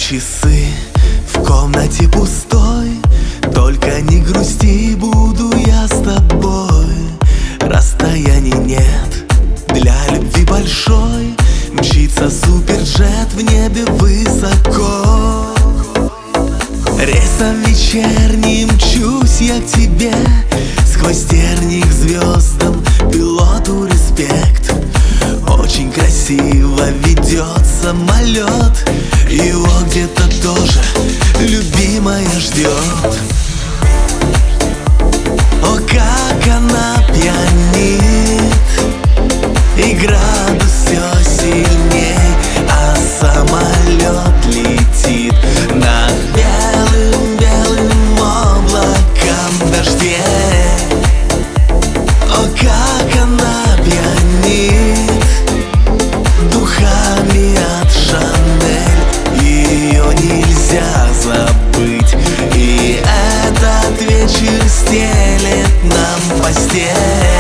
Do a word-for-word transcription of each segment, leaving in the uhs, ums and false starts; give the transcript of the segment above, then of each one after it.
часы в комнате пустой, только не грусти, буду я с тобой. Расстояний нет для любви большой, мчится суперджет в небе высоко. Рейсом вечерним мчусь я к тебе, сквозь тернии к звездам, пилоту респект. Очень красиво ведет самолет, его где-то тоже любимая ждет. О, как она пьянит, и градус все сильней, а самолет летит над белым-белым облаком дождей. О, как она пьянит духами от Шанель, ее нельзя забыть, и этот вечер стелет нам постель.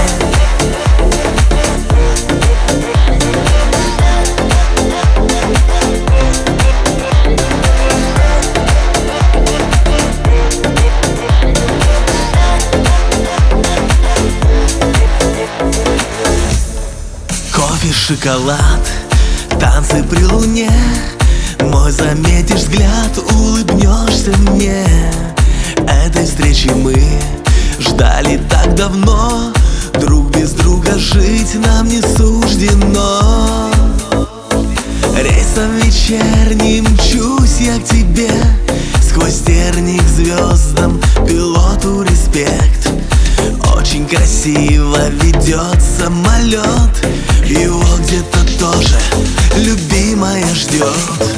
Кофе, шоколад, танцы при луне, мой заметишь взгляд, улыбнешься мне. Этой встречи мы ждали так давно, друг без друга жить нам не суждено. Рейсом вечерним мчусь я к тебе, сквозь тернии к звездам, пилоту респект. Очень красиво ведет самолет, его где-то тоже любимая ждет.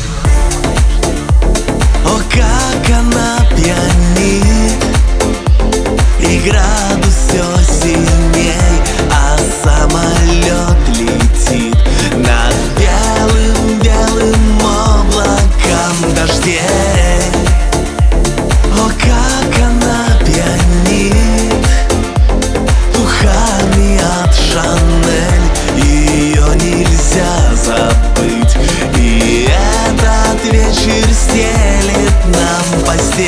О, как она пьянит, и градус все сильней, а самолет летит над белым-белым облаком дождей. О, как она пьянит духами от Шанель, ее нельзя забыть, и этот вечер стелет нам постель.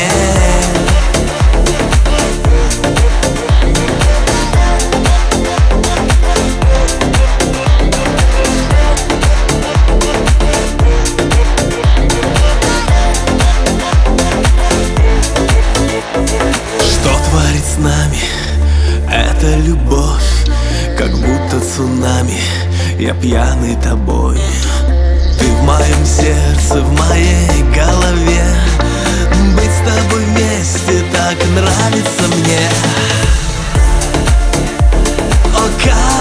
С нами эта любовь, как будто цунами, я пьяный тобой. Ты в моем сердце, в моей голове, быть с тобой вместе так нравится мне. О, как